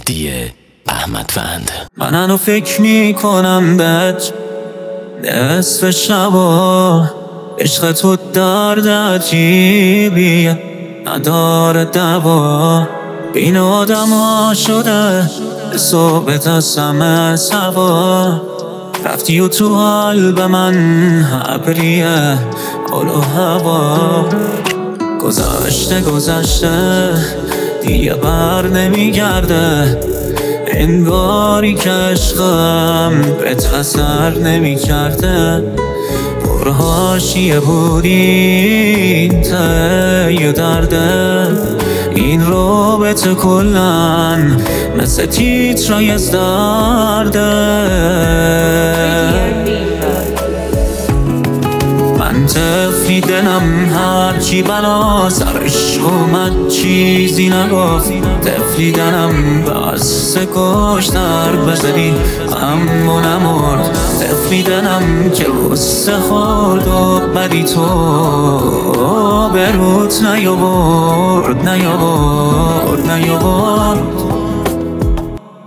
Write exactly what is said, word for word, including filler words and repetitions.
مهدی احمدوند. من هنو فکر میکنم بهت نصف شبا، عشق تو درد عجیبیه نداره دوا. بین آدم ها شده صحبت از همه سوا. رفتی و تو حال به من ابریه حال و هوا. گذشته گذشته دیگه بر نمیگرده، انگاری که عشقم بهت اثر نمیکرده. پر حاشیه بودین ته درده، این رابطه کلن مثل تیترای از درده. من طفلی دلم هرچی بلا سرش اومد چیزی نگفت. طفلی دلم بس کشتر بزدی اما نمرد. طفلی دلم که غصه خورد و بدی تو به روت نیاورد نیاورد نیاورد.